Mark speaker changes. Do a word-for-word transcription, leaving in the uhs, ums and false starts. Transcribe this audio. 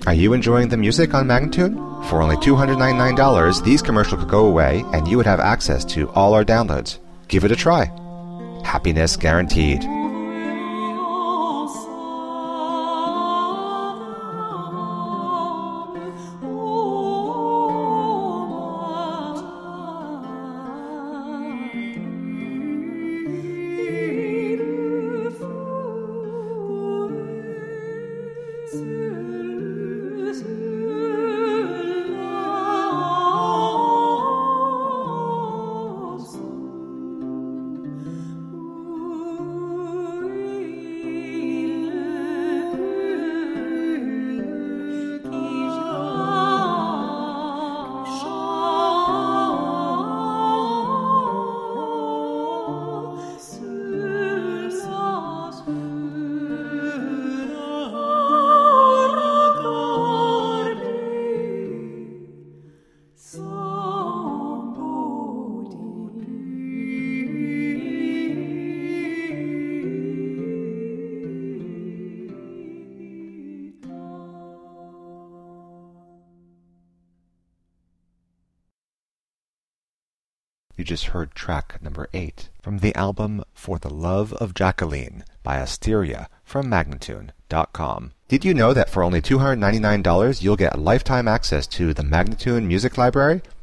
Speaker 1: Are you enjoying the music on Magnatune? For only two hundred ninety-nine dollars, these commercials could go away and you would have access to all our downloads. Give it a try. Happiness guaranteed. You just heard track number eight from the album For the Love of Jacqueline by Asteria from Magnatune dot com. Did you know that for only two hundred ninety-nine dollars you'll get lifetime access to the Magnatune Music Library?